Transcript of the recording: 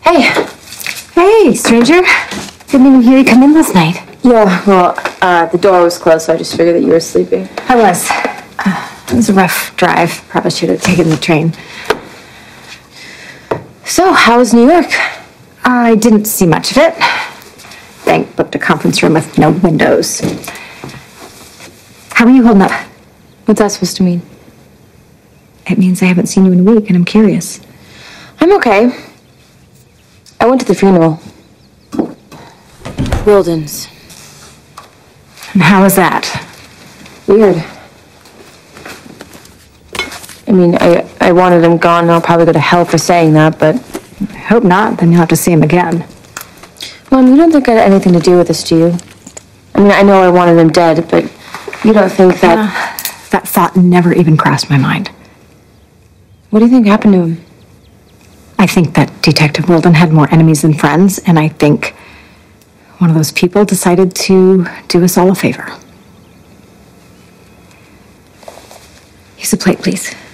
Hey. Hey, stranger. Didn't even hear you come in last night. Yeah, well, the door was closed, so I just figured that you were sleeping. I was. It was a rough drive. Probably should have taken the train. So, how was New York? I didn't see much of it. Bank booked a conference room with no windows. How are you holding up? What's that supposed to mean? It means I haven't seen you in a week, and I'm curious. I'm okay. I went to the funeral. Wilden's. And how was that? Weird. I mean, I wanted him gone, and I'll probably go to hell for saying that, but... I hope not, then you'll have to see him again. Mom, you don't think I had anything to do with this, do you? I mean, I know I wanted him dead, but you don't think that... That thought never even crossed my mind. What do you think happened to him? I think that Detective Wilden had more enemies than friends, and I think one of those people decided to do us all a favor. Use a plate, please.